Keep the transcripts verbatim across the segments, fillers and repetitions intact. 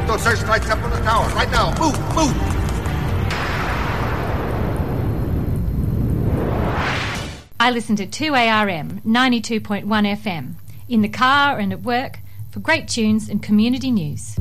those searchlights up on the tower. Right now. Move, move. I listen to two A R M, ninety-two point one F M, in the car and at work, for great tunes and community news.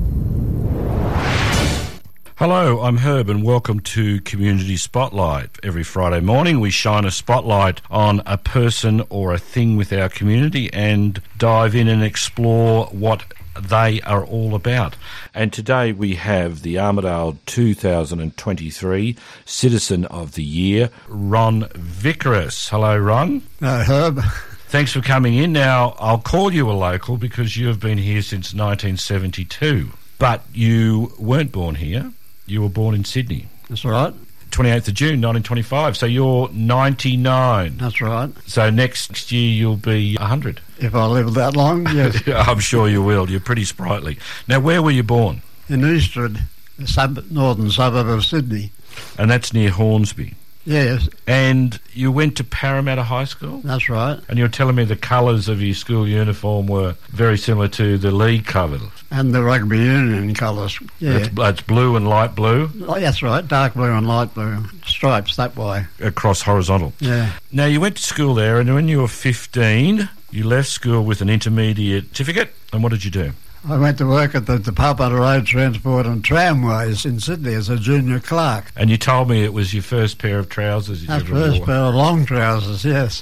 Hello, I'm Herb and welcome to Community Spotlight. Every Friday morning we shine a spotlight on a person or a thing with our community and dive in and explore what they are all about. And today we have the Armidale two thousand twenty-three Citizen of the Year, Ron Vickers. Hello, Ron. Uh, Herb. Thanks for coming in. Now, I'll call you a local because you have been here since nineteen seventy-two. But you weren't born here. You were born in Sydney. That's right. twenty-eighth of June, nineteen twenty-five. So you're ninety-nine. That's right. So next year you'll be one hundred. If I live that long, yes. I'm sure you will. You're pretty sprightly. Now, where were you born? In Eastwood, the sub- northern suburb of Sydney. And that's near Hornsby. Yes. And you went to Parramatta High School? That's right. And you were telling me the colours of your school uniform were very similar to the league colours. And the rugby union colours. Yeah. It's, it's blue and light blue? Oh, that's right, dark blue and light blue. Stripes that way. Across horizontal. Yeah. Now, you went to school there, and when you were fifteen, you left school with an intermediate certificate. And what did you do? I went to work at the Department of Road Transport and Tramways in Sydney as a junior clerk. And you told me it was your first pair of trousers you That's ever first wore. pair of long trousers, yes.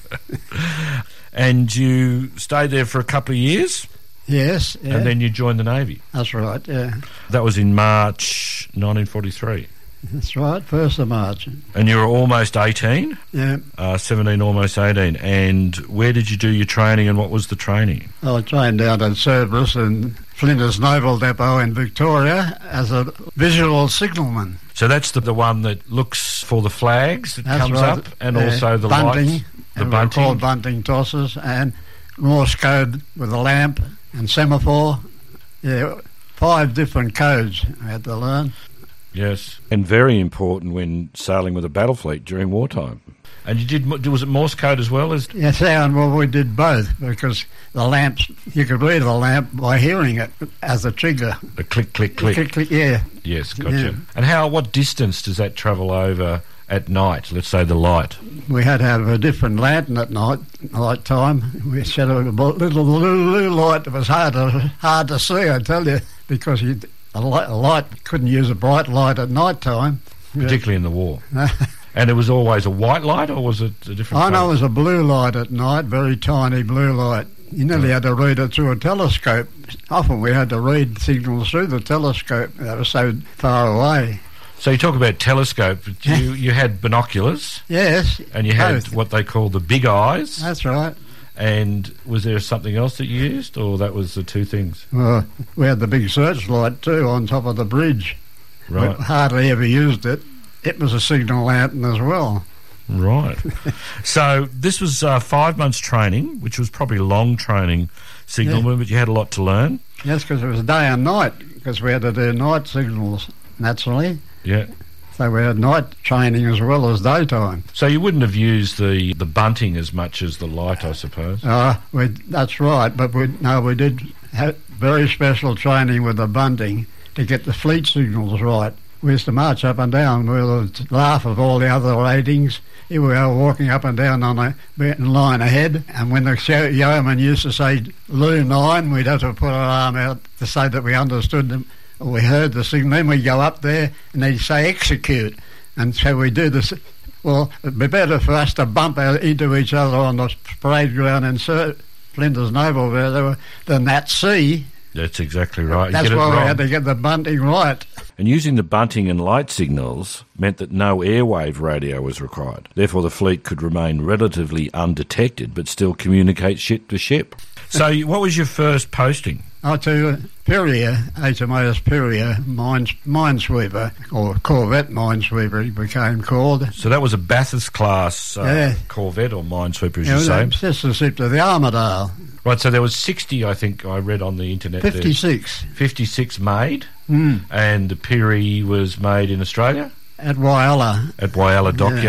And you stayed there for a couple of years? Yes, yeah. And then you joined the Navy? That's right, yeah. That was in March nineteen forty-three? That's right, first of March. And you were almost eighteen? Yeah. Uh, seventeen, almost eighteen. And where did you do your training and what was the training? I trained down at Cerberus in Flinders Naval Depot in Victoria as a visual signalman. So that's the, the one that looks for the flags that That's comes right. up and Yeah. also the bunting, lights? The and bunting? called bunting tosses and Morse code with a lamp and semaphore. Yeah, five different codes I had to learn. Yes, and very important when sailing with a battle fleet during wartime. And you did, was it Morse code as well as? Yes, and well, we did both because the lamps, you could read the lamp by hearing it as a trigger. A click, click, click. Click, click, yeah. Yes, gotcha. Yeah. And how? What distance does that travel over at night? Let's say the light. We had to have a different lantern at night, night time. We set a little blue light that was hard to, hard to see, I tell you, because you, a, light, a light couldn't use a bright light at night time. Particularly in the war. And it was always a white light, or was it a different I know colour? it was a blue light at night, very tiny blue light. You nearly had to read it through a telescope. Often we had to read signals through the telescope. They were so far away. So you talk about telescope, but you, you had binoculars. Yes. And you had both. what they call the big eyes. That's right. And was there something else that you used, or that was the two things? Well, we had the big searchlight too on top of the bridge. Right. We hardly ever used it. It was a signal lantern as well. Right. So this was uh, five months training, which was probably long training signalman, Yeah. but you had a lot to learn. Yes, because it was day and night, because we had to do night signals, naturally. Yeah. So we had night training as well as daytime. So you wouldn't have used the, the bunting as much as the light, I suppose? Uh, we, that's right, but we, no, we did have very special training with the bunting to get the fleet signals right. We used to march up and down. We would laugh of all the other ratings. Here we are walking up and down on a line ahead, and when the yeoman used to say Loo nine, we'd have to put our arm out to say that we understood them, or we heard the signal. Then we'd go up there and they'd say execute, and so we do this. Well, it'd be better for us to bump out into each other on the parade ground in Sir Flinders Naval than that sea. That's exactly right. That's you get why it we wrong. had to get the bunting right. And using the bunting and light signals meant that no airwave radio was required. Therefore, the fleet could remain relatively undetected but still communicate ship to ship. So what was your first posting? Oh, to Perrier, H M A S Perrier, mine, minesweeper, or Corvette minesweeper he became called. So that was a Bathurst class uh, Yeah. Corvette or minesweeper, as Yeah, you say. sister ship to the Armidale. Right, so there was sixty, I think I read on the internet. fifty-six. There. fifty-six made, Mm. and the Piri was made in Australia? At Whyalla. At Whyalla Dockyard?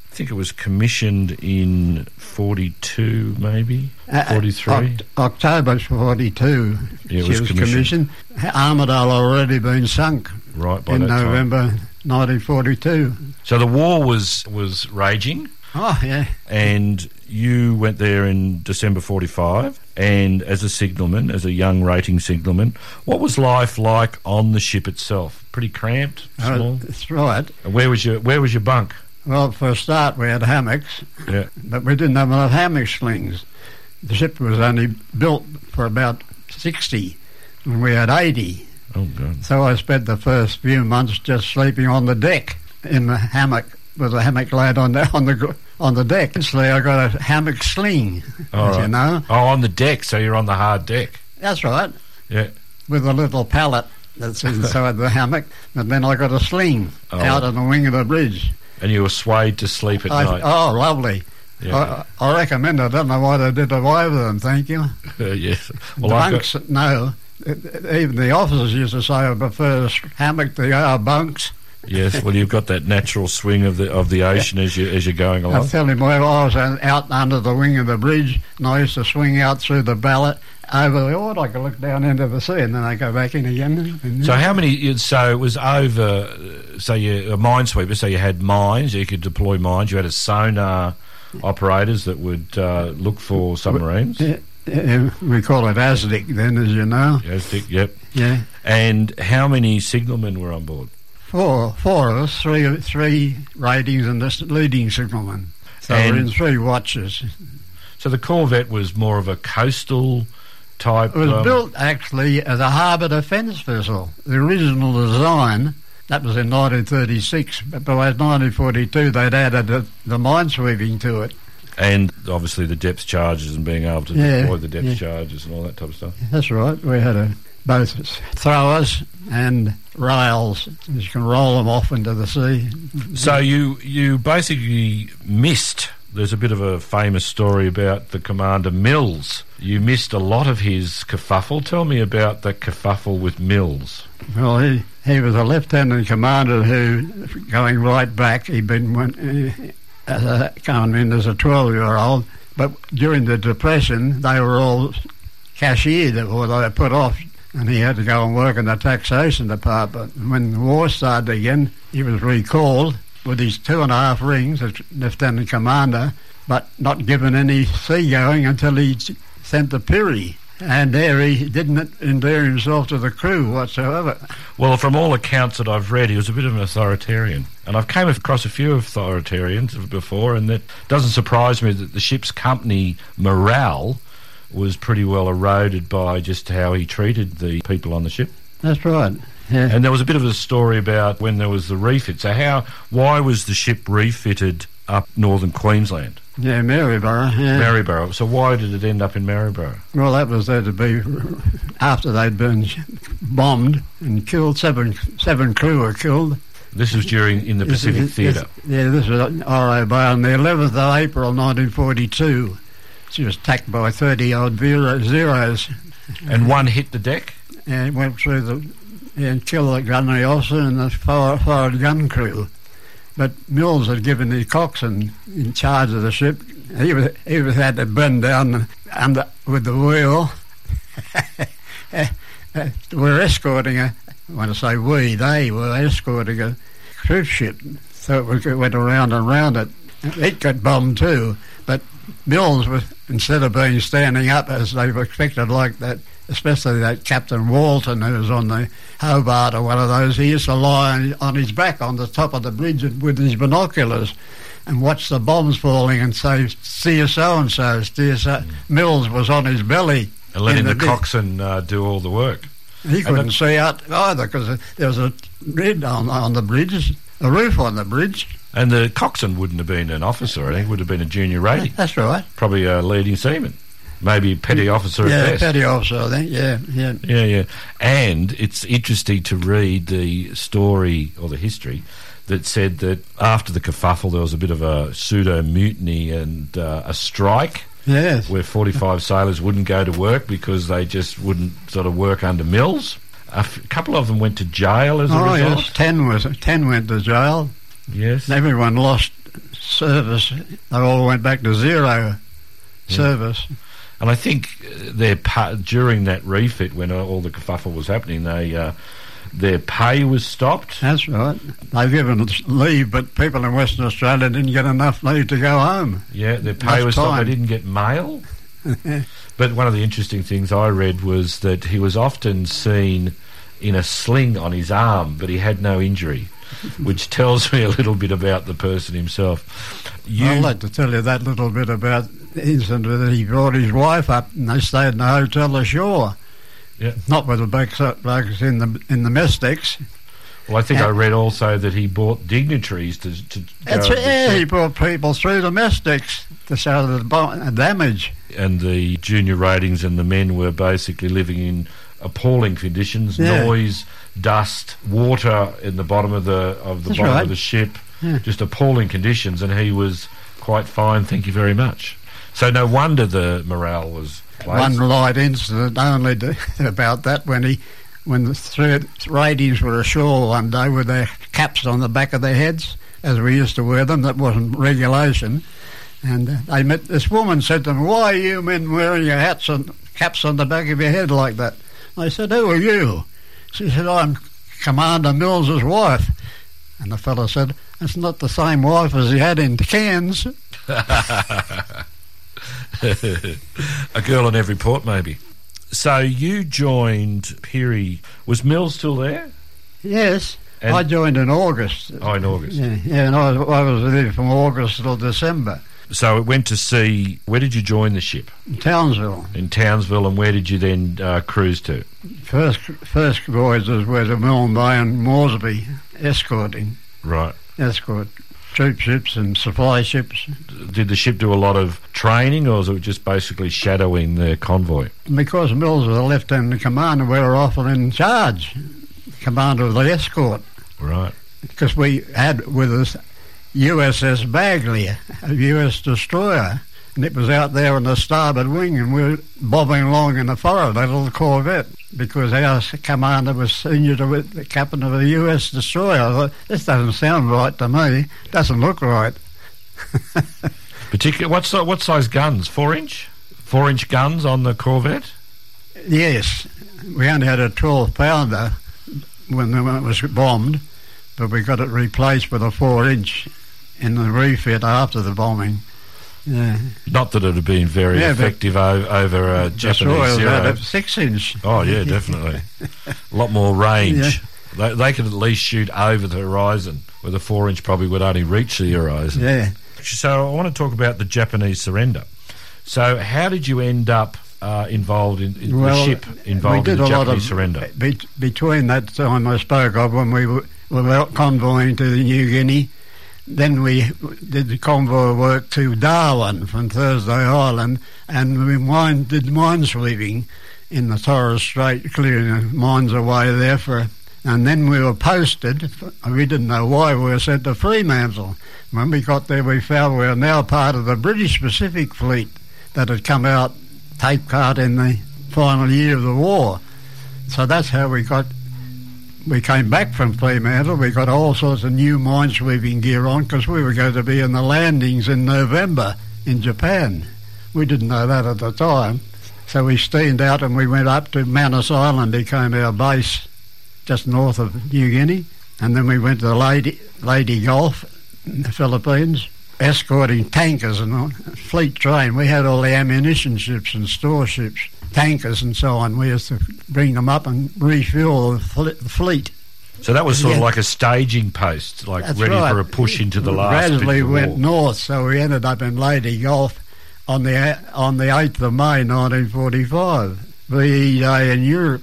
I think it was commissioned in forty-two, maybe forty-three. Uh, Oct- October forty-two. Yeah, it she was was commissioned. commissioned. Armidale already been sunk Right by in that time. November nineteen forty-two. So the war was was raging, Oh yeah. and you went there in December forty-five. And as a signalman, as a young rating signalman, what was life like on the ship itself? Pretty cramped, small. Uh, that's right. And where was your Where was your bunk? Well, for a start, we had hammocks, Yeah. but we didn't have enough hammock slings. The ship was only built for about sixty, and we had eighty. Oh God. So I spent the first few months just sleeping on the deck in the hammock with a hammock laid on the on the gr- on the deck. Eventually, I got a hammock sling, All as right. you know. Oh, on the deck. So you're on the hard deck. That's right, Yeah. with a little pallet that's inside the hammock. And then I got a sling Oh. out on the wing of the bridge. And you were swayed to sleep at I, night. oh, lovely. Yeah. I, I recommend it. I don't know why they did away with them, thank you. Uh, yes. The Well, I've bunks, got, no. Even the officers used to say I prefer a hammock to our bunks. yes. Well, you've got that natural swing of the of the ocean as you as you're going I along. tell him, well, I was out under the wing of the bridge, and I used to swing out through the ballot over the oar. I could look down into the sea, and then I go back in again. And So how many? So it was over. uh, So you a minesweeper. So you had mines. You could deploy mines. You had a sonar operators that would uh, look for submarines. Yeah, yeah, we call it A S D I C then, as you know. Yes, Dick, yep. Yeah, And how many signalmen were on board? four, four of us, three, three ratings and this leading signalman. So And- we're in three watches. So the Corvette was more of a coastal type. It was um, built actually as a harbour defence vessel. The original design, that was in nineteen thirty-six, but by nineteen forty-two they'd added the, the minesweeping to it. and obviously the depth charges and being able to Yeah, deploy the depth yeah. charges and all that type of stuff. That's right. We had a, both throwers and rails. You can roll them off into the sea. So you you basically missed. There's a bit of a famous story about the Commander Mills. You missed a lot of his kerfuffle. Tell me about the kerfuffle with Mills. Well, he, he was a lieutenant commander who, going right back, he'd been when, uh, as a, coming in as a twelve-year-old. But during the Depression, they were all cashiered, or they were put off, and he had to go and work in the taxation department. When the war started again, he was recalled with his two and a half rings as lieutenant commander, but not given any seagoing until he sent to Pirrie. And there he didn't endear himself to the crew whatsoever. Well, from all accounts that I've read, he was a bit of an authoritarian. And I've came across a few authoritarians before, and it doesn't surprise me that the ship's company morale was pretty well eroded by just how he treated the people on the ship. That's right. Yeah. And there was a bit of a story about when there was the refit. So how, why was the ship refitted up northern Queensland? Yeah, Maryborough. Yeah. Maryborough. So why did it end up in Maryborough? Well, that was there to be after they'd been bombed and killed. Seven seven crew were killed. This was during, in the Pacific This- this- Theatre. Yeah, this was R O Bay on the eleventh of April nineteen forty-two. She was attacked by thirty-odd Zeros. And one hit the deck? And went through the... and killed the gunnery officer and the forward, forward gun crew. But Mills had given the coxswain in charge of the ship. He was, he was had to bend down under with the wheel. We're escorting a... When I say we, they were escorting a cruise ship. So it, was, it went around and round it. It got bombed too. But Mills was, instead of being standing up as they were expected like that, especially that Captain Walton who was on the Hobart or one of those, he used to lie on, on his back on the top of the bridge with his binoculars and watch the bombs falling and say, see you so-and-so, see you so. Mills was on his belly. And letting in the, the coxswain uh, do all the work. He couldn't see out either because there was a lid on, on the bridge, a roof on the bridge. And the coxswain wouldn't have been an officer, I think, would have been a junior rating. That's right. Probably a leading seaman. Maybe petty officer Yeah, at best. petty officer, I think, yeah, yeah. Yeah, yeah. And it's interesting to read the story or the history that said that after the kerfuffle there was a bit of a pseudo-mutiny and uh, a strike Yes. where forty-five sailors wouldn't go to work because they just wouldn't sort of work under Mills. A f- couple of them went to jail as a Oh, result. yes, ten, was, ten went to jail. Yes. Everyone lost service, they all went back to zero yeah. service. And I think their pa- during that refit, when all the kerfuffle was happening, they uh, their pay was stopped. That's right. They've given leave, but people in Western Australia didn't get enough leave to go home. Yeah, their pay enough was time. stopped. They didn't get mail. But one of the interesting things I read was that he was often seen in a sling on his arm, but he had no injury, which tells me a little bit about the person himself. You I'd like to tell you that little bit about the incident that he brought his wife up and they stayed in the hotel ashore. Yeah. Not with the blokes in the in the mess decks. Well, I think and I read also that he brought dignitaries to... to that's go it, yeah, he brought people through the mess decks to show the bo- damage. And the junior ratings and the men were basically living in appalling conditions, yeah. noise, dust, water in the bottom of the of the that's bottom right. of the ship, yeah. just appalling conditions, and he was quite fine, thank you very much. So no wonder the morale was placed. One light incident only to, about that when he... when the three ratings were ashore one day with their caps on the back of their heads, as we used to wear them, that wasn't regulation. And uh, they met, this woman said to them, "Why are you men wearing your hats and caps on the back of your head like that?" They said, "Who are you?" She said, "I'm Commander Mills's wife." And the fellow said, "That's not the same wife as he had in Cairns." A girl in every port, maybe. So you joined Peary. Was Mills still there? Yes. And I joined in August. Oh, in August. Yeah, yeah and I, I was there from August till December. So it went to sea. Where did you join the ship? In Townsville. In Townsville, and where did you then uh, cruise to? First first voyages were to Milne Bay and Moresby, escorting. Right. Escort. Troop ships and supply ships. Did the ship do a lot of training, or was it just basically shadowing the convoy? Because Mills was a lieutenant commander, we were often in charge, commander of the escort. Right. Because we had with us U S S Bagley, a U S destroyer, and it was out there on the starboard wing, and we were bobbing along in the forward, a little corvette, because our commander was senior to the captain of a U S destroyer. I thought, this doesn't sound right to me. Doesn't look right. Particular, what, si- what size guns? Four inch? Four inch guns on the corvette? Yes. We only had a twelve pounder when it was bombed, but we got it replaced with a four inch in the refit after the bombing. Yeah. Not that it had been very yeah, effective o- over a Japanese Zero. Had a six inch. Oh, yeah, definitely. A lot more range. Yeah. They, they could at least shoot over the horizon, where the four inch probably would only reach the horizon. Yeah. So I want to talk about the Japanese surrender. So how did you end up uh, involved in, in well, the ship involved in the Japanese surrender? Be- between that time I spoke of, when we were, were out convoying to New Guinea, then we did the convoy work to Darwin from Thursday Island, and we mine, did minesweeping in the Torres Strait, clearing the mines away there for. And then we were posted. We didn't know why we were sent to Fremantle. When we got there, we found we were now part of the British Pacific Fleet that had come out, take part in the final year of the war. So that's how we got. We came back from Fremantle. We got all sorts of new minesweeping gear on because we were going to be in the landings in November in Japan. We didn't know that at the time. So we steamed out and we went up to Manus Island, became our base just north of New Guinea. And then we went to the Lady, Lady Gulf in the Philippines, escorting tankers and all, fleet train. We had all the ammunition ships and store ships, tankers and so on. We used to bring them up and refuel the, fle- the fleet. So that was sort yeah. of like a staging post, like That's ready right. for a push into the we last gradually bit of the went war. north, so we ended up in Lady Gulf on the on the eighth of May nineteen forty-five, V E Day in Europe.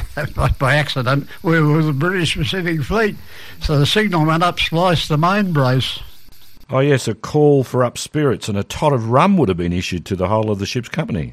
By accident, we were the British Pacific Fleet, so the signal went up, spliced the main brace. Oh yes, a call for up spirits, and a tot of rum would have been issued to the whole of the ship's company.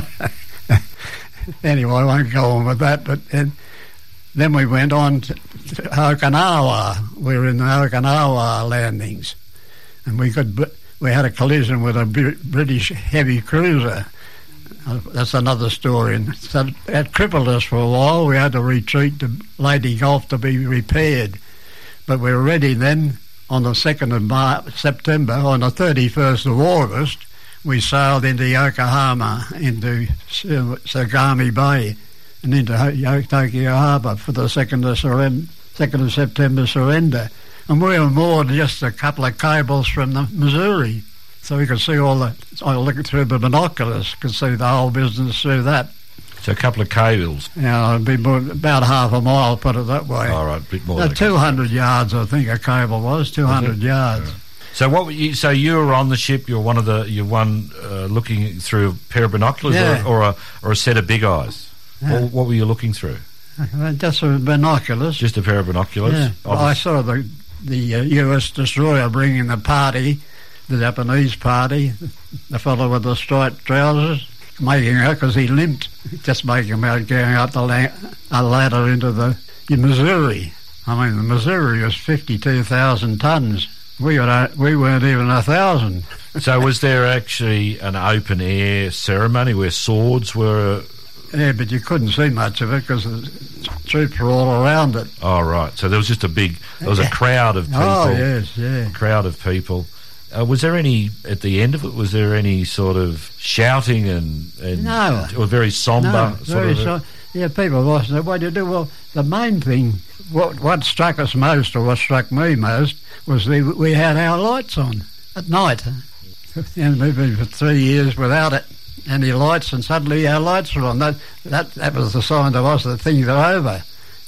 Anyway, I won't go on with that, but then, then we went on to, to Okinawa. We were in the Okinawa landings, and we could we had a collision with a British heavy cruiser. Uh, that's another story. And so that crippled us for a while. We had to retreat to Lady Gulf to be repaired, but we were ready then on the second of Mar- September, on the thirty-first of August, we sailed into Yokohama, into Sagami Bay, and into Tokyo Harbour for the second of, surrender, second of September surrender. And we were moored just a couple of cables from the Missouri, so we could see all the, I looked through the binoculars, could see the whole business through that. So a couple of cables. Yeah, it'd be more, about half a mile, put it that way. All right, a bit more. Uh, than two hundred yards, I think, a cable was, two hundred yards. Yeah. So what? Were you, so you were on the ship. You're one of the. You're one uh, looking through a pair of binoculars, Yeah. or, or a or a set of big eyes. Yeah. What, what were you looking through? Uh, Just with binoculars. Just a pair of binoculars. Yeah. Well, I Obvious- saw the the uh, U S destroyer bringing the party, the Japanese party, the fellow with the striped trousers, making out because he limped, just making him out going up the la- a ladder into the in Missouri. I mean, the Missouri was fifty-two thousand tons. We were we weren't even a thousand. So was there actually an open air ceremony where swords were? Yeah, but you couldn't see much of it because the troops were all around it. Oh right. So there was just a big. There was a crowd of people. Oh yes, yeah. Crowd of people. Uh, was there any at the end of it? Was there any sort of shouting and, and No. or very sombre? No, sort very of so. Yeah, people watching it. What do you do? Well, the main thing, what what struck us most, or what struck me most, was the, we had our lights on at night. And we've been for three years without it, any lights, and suddenly our lights were on. That that that was the sign to us that things are over.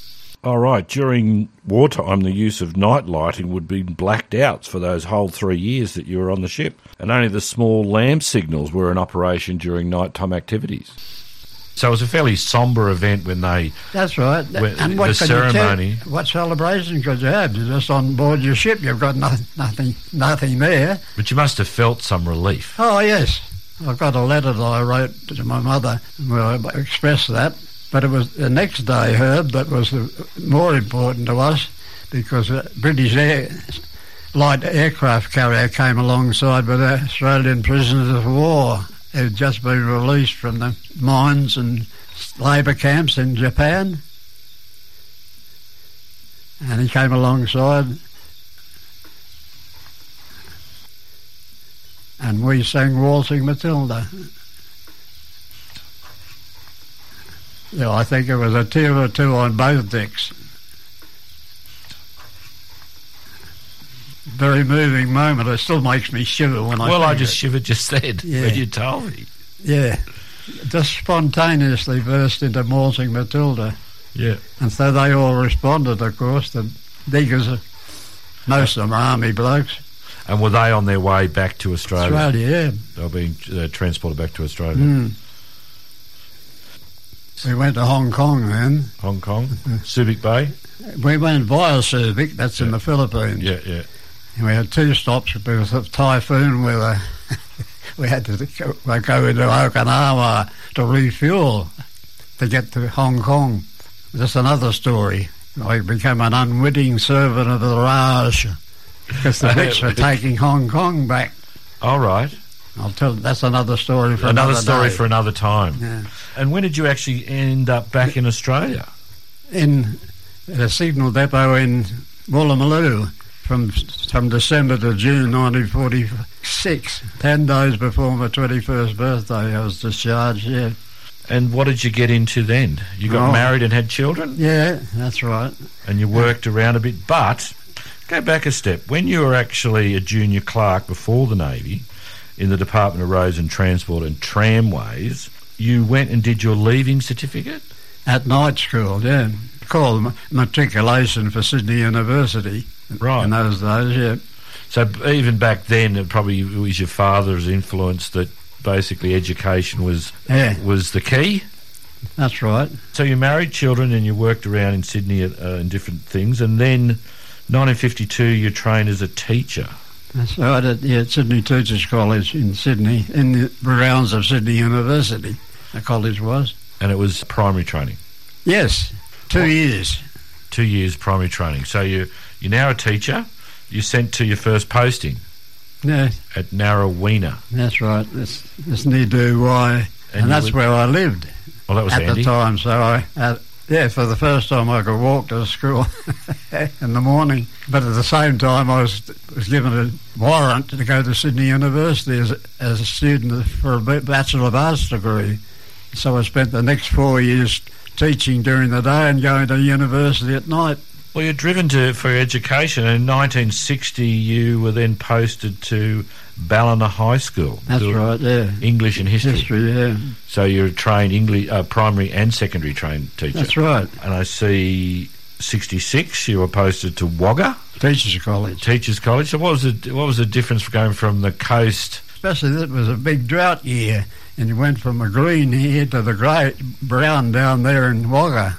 All right. During wartime, the use of night lighting would be blacked out for those whole three years that you were on the ship, and only the small lamp signals were in operation during nighttime activities. So it was a fairly sombre event when they... That's right. When and the what could you ceremony- tell- what celebration could you have? You're just on board your ship. You've got no, nothing, nothing there. But you must have felt some relief. Oh, yes. I've got a letter that I wrote to my mother where I expressed that. But it was the next day, Herb, that was the, more important to us because a British air, light aircraft carrier came alongside with Australian prisoners of war who'd just been released from the mines and labour camps in Japan. And he came alongside and we sang Waltzing Matilda. Yeah, I think it was a tear or two on both decks. Very moving moment. It still makes me shiver when I Well, I think just it. shivered just then Yeah. when you told me. Yeah, just spontaneously burst into Waltzing Matilda. Yeah. And so they all responded, of course. The diggers, most of them are army blokes. And were they on their way back to Australia? Australia, yeah. They were being uh, transported back to Australia. Mm. We went to Hong Kong then. Hong Kong, Subic Bay. We went via Subic, that's in the Philippines. Yeah, yeah. And we had two stops because of typhoon weather. We had to go, go into Okinawa to refuel to get to Hong Kong. That's another story. I became an unwitting servant of the Raj because the Brits were taking Hong Kong back. All right. I'll tell. That's another story for Another another story day. for another time. Yeah. And when did you actually end up back in Australia? In a signal depot in Woolloomooloo from from December to June nineteen forty-six. Ten days before my twenty-first birthday, I was discharged. Yeah, And what did you get into then? You got Oh. married and had children, yeah, that's right. and you worked around a bit. But go back a step. When you were actually a junior clerk before the Navy in the Department of Roads and Transport and Tramways, you went and did your leaving certificate? At night school, yeah, called ma- matriculation for Sydney University. Right. In those days, yeah. So b- even back then, it probably was your father's influence that basically education was Yeah. was the key. That's right. So you married children and you worked around in Sydney at, uh, in different things, and then nineteen fifty-two you trained as a teacher. That's right. At yeah, Sydney Teachers College in Sydney, in the grounds of Sydney University. The college was. And it was primary training, Yes, two years. two years primary training. So you, you're now a teacher. You're sent to your first posting Yeah, at Narraweena. that's right. That's, that's near Doo Why. And And, you that's would- where I lived Well, that was at handy. the time. So I, uh, Yeah, for the first time I could walk to school in the morning. But at the same time I was was given a warrant to go to Sydney University as, as a student for a Bachelor of Arts degree. So I spent the next four years teaching during the day and going to university at night. Well, you're driven to for education. In nineteen sixty, you were then posted to Ballina High School. That's right, yeah. English and history. History, yeah. So you're a trained English, uh, primary and secondary trained teacher. That's right. And I see sixty-six, you were posted to Wagga Teachers College. Teachers College. So what was the what was the difference for going from the coast? Especially that was a big drought year, and you went from a green here to the grey brown down there in Wagga.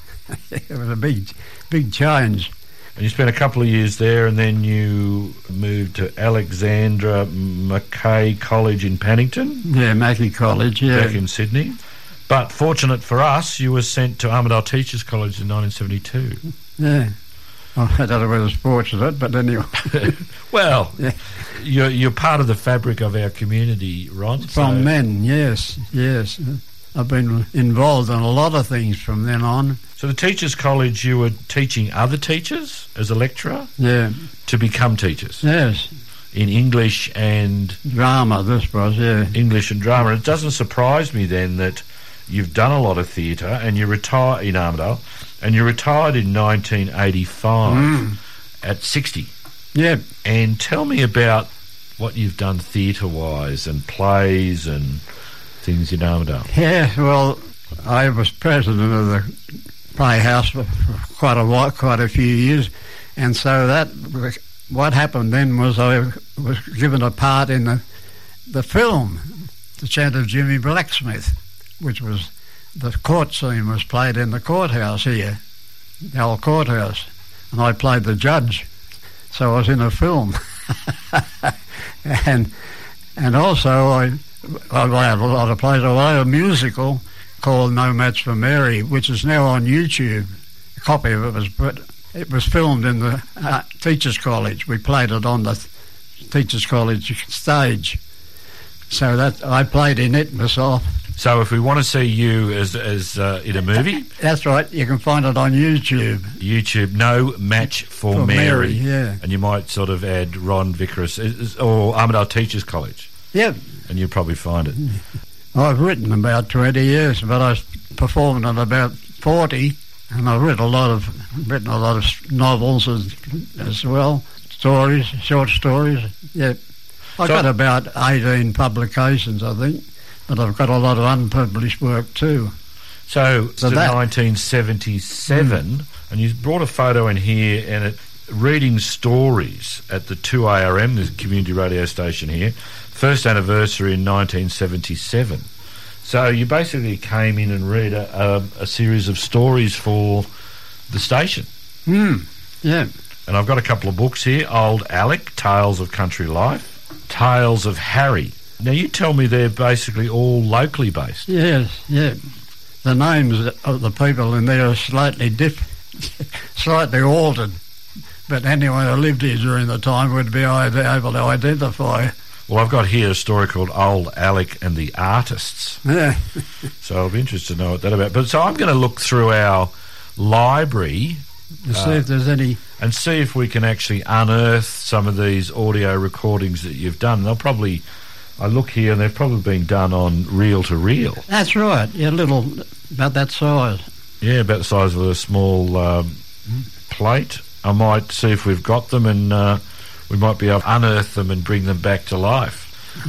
It was a big, big change. And you spent a couple of years there, and then you moved to Alexandra Mackay College in Paddington. Yeah, Mackay College, yeah. Back in Sydney. But fortunate for us, you were sent to Armidale Teachers College in nineteen seventy-two. Yeah. Well, I don't know whether it's fortunate, but anyway. Well, yeah. you're, you're part of the fabric of our community, Ron. From so. then, yes, yes. I've been involved in a lot of things from then on. So the Teachers College, you were teaching other teachers as a lecturer? Yeah. To become teachers? Yes. In English and... Drama, this was, yeah. English and drama. It doesn't surprise me then that you've done a lot of theatre and you retire in Armidale, and you retired in nineteen eighty-five mm. at sixty. Yeah. And tell me about what you've done theatre-wise and plays and things in Armidale. Yeah, well, I was president of the Playhouse for, for quite a while, quite a few years, and so that what happened then was I was given a part in the the film, The Chant of Jimmy Blacksmith, which was the court scene was played in the courthouse here, the old courthouse, and I played the judge, so I was in a film, and and also I. I had a lot of plays. I had a musical called No Match for Mary, which is now on YouTube. A copy of it was, but it was filmed in the uh, Teachers College. We played it on the Teachers College stage. So that I played in it myself. So if we want to see you as as uh, in a movie, that's right. You can find it on YouTube. YouTube, No Match for, for Mary. Mary. Yeah, and you might sort of add Ron Vickers or Armidale Teachers College. Yeah. And you'll probably find it. I've written about twenty years, but I performed at about forty, and I've written a lot of written a lot of novels as, as well, stories, short stories. Yeah, I've so, got about eighteen publications, I think, but I've got a lot of unpublished work too. So, so that, nineteen seventy-seven, mm. and you brought a photo in here, and it reading stories at the two A R M, the community radio station here. First anniversary in nineteen seventy-seven. So you basically came in and read a, a, a series of stories for the station. Hmm, yeah. And I've got a couple of books here. Old Alec, Tales of Country Life. Tales of Harry. Now you tell me they're basically all locally based. Yes, yeah. The names of the people in there are slightly diff- slightly altered. But anyone who lived here during the time would be able to identify. Well, I've got here a story called Old Alec and the Artists. Yeah. So I'll be interested to know what that's about. But so I'm going to look through our library to see uh, if there's any, and see if we can actually unearth some of these audio recordings that you've done. They'll probably, I look here, and they've probably been done on reel to reel. That's right. Yeah, little, about that size. Yeah, about the size of a small um, plate. I might see if we've got them, and uh, we might be able to unearth them and bring them back to life.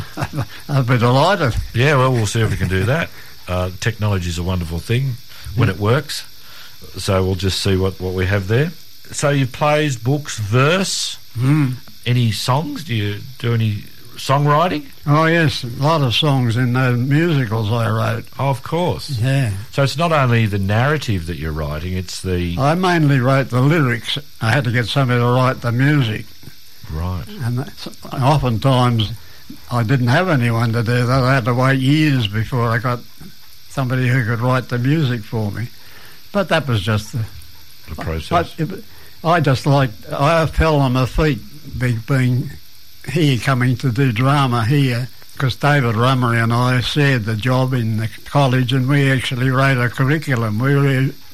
I'd be delighted. Yeah, well, we'll see if we can do that. Uh, technology is a wonderful thing when yeah. it works. So we'll just see what, what we have there. So you plays, books, verse. Mm. Any songs? Do you do any songwriting? Oh, yes, a lot of songs in the musicals I wrote. Oh, of course. Yeah. So it's not only the narrative that you're writing, it's the... I mainly wrote the lyrics. I had to get somebody to write the music. Right. And oftentimes I didn't have anyone to do that. I had to wait years before I got somebody who could write the music for me. But that was just the... The process. I, I just liked... I fell on my feet being here, coming to do drama here, because David Rummery and I shared the job in the college, and we actually wrote a curriculum. We re-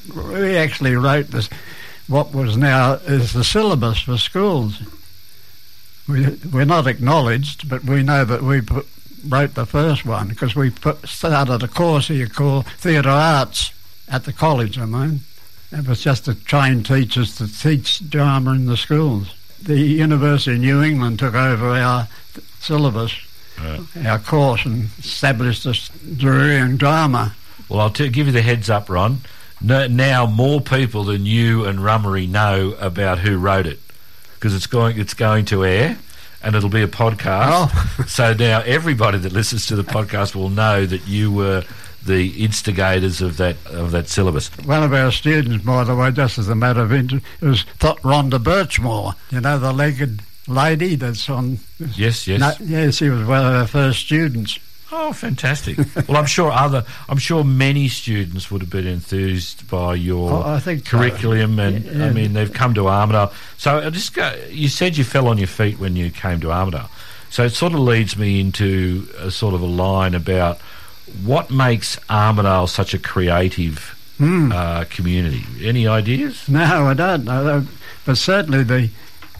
we actually wrote this, what was now is the syllabus for schools. We, we're not acknowledged, but we know that we put, wrote the first one because we put, started a course here called Theatre Arts at the college, I mean. It was just to train teachers to teach drama in the schools. The University of New England took over our syllabus, right. our course, and established a degree in drama. Well, I'll t- give you the heads up, Ron. No, now more people than you and Rummery know about who wrote it, because it's going it's going to air, and it'll be a podcast. Oh. So now everybody that listens to the podcast will know that you were the instigators of that of that syllabus. One of our students, by the way, just as a matter of interest, was thought Rhonda Birchmore. You know, the legged lady that's on... Yes, yes. No, yeah, she was one of our first students. Oh, fantastic! Well, I'm sure other, I'm sure many students would have been enthused by your oh, I think curriculum, so. and yeah. I mean they've come to Armidale. So I just go, you said you fell on your feet when you came to Armidale, so it sort of leads me into a sort of a line about what makes Armidale such a creative mm. uh, community. Any ideas? No, I don't know, but certainly the.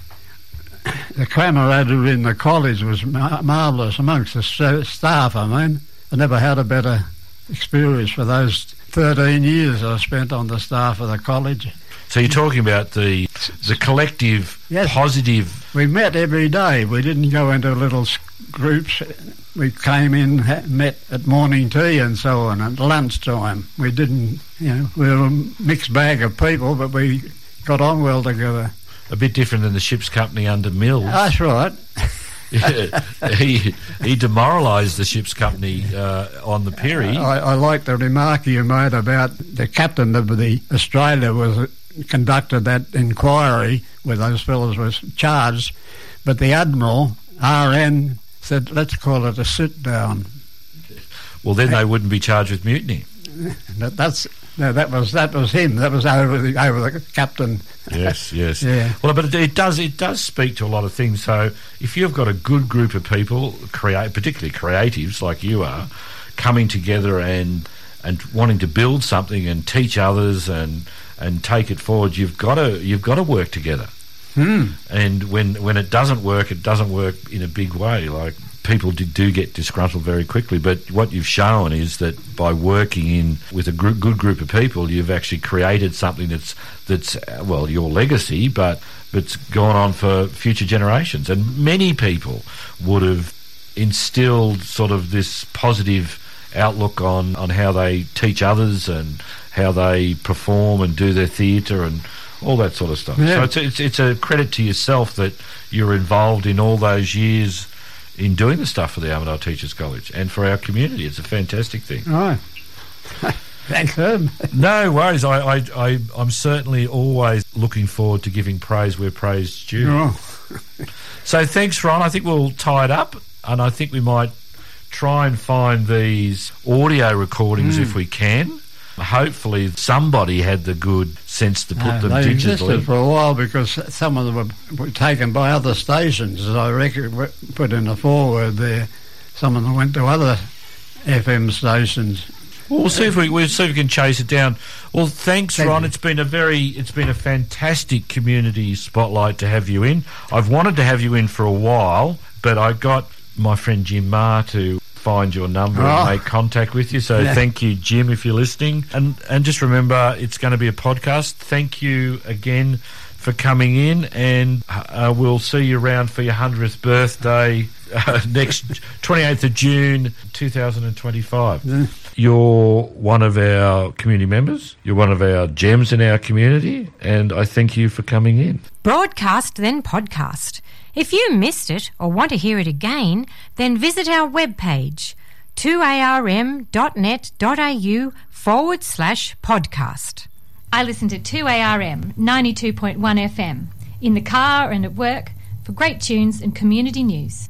The camaraderie in the college was mar- marvellous amongst the st- staff, I mean. I never had a better experience for those thirteen years I spent on the staff of the college. So you're talking about the the collective, yes. positive... We met every day. We didn't go into little groups. We came in, ha- met at morning tea and so on, at lunchtime. We didn't, you know, we were a mixed bag of people, but we got on well together. A bit different than the ship's company under Mills. That's right. Yeah, he he demoralised the ship's company uh, on the Peary. I, I like the remark you made about the captain of the Australia was conducted that inquiry where those fellows were charged, but the Admiral, R N, said, let's call it a sit-down. Well, then they wouldn't be charged with mutiny. That, that's... No, that was that was him. That was over the over the captain. Yes, yes. Yeah. Well, but it, it does it does speak to a lot of things. So if you've got a good group of people, create particularly creatives like you are, coming together and and wanting to build something and teach others and and take it forward, you've got to you've got to work together. Hmm. And when when it doesn't work, it doesn't work in a big way. Like people do, do get disgruntled very quickly, but what you've shown is that by working in with a gr- good group of people, you've actually created something that's that's uh, well your legacy, but but's gone on for future generations. And many people would have instilled sort of this positive outlook on, on how they teach others and how they perform and do their theatre and all that sort of stuff. Yeah. So it's a, it's it's a credit to yourself that you're involved in all those years in doing the stuff for the Armidale Teachers College and for our community. It's a fantastic thing. Right. Thanks, Herb. No worries. I, I, I, I'm certainly always looking forward to giving praise where praise is due. Oh. So thanks, Ron. I think we'll tie it up, and I think we might try and find these audio recordings mm. if we can. Hopefully somebody had the good sense to put no, them they digitally. existed for a while because some of them were, were taken by other stations, as I reckon, put in the foreword there. Some of them went to other F M stations. Well, we'll see if we we'll see if we can chase it down. Well, thanks, Thank Ron. you. It's been a very it's been a fantastic community spotlight to have you in. I've wanted to have you in for a while, but I got my friend Jim Marr to find your number oh. and make contact with you. So yeah. Thank you, Jim, if you're listening. And and just remember, it's going to be a podcast. Thank you again for coming in, and uh, we'll see you around for your hundredth birthday uh, next twenty-eighth of June two thousand twenty-five. Yeah. You're one of our community members. You're one of our gems in our community, and I thank you for coming in. Broadcast, then podcast. If you missed it or want to hear it again, then visit our webpage, two a r m dot net dot a u forward slash podcast. I listen to two A R M ninety-two point one F M in the car and at work for great tunes and community news.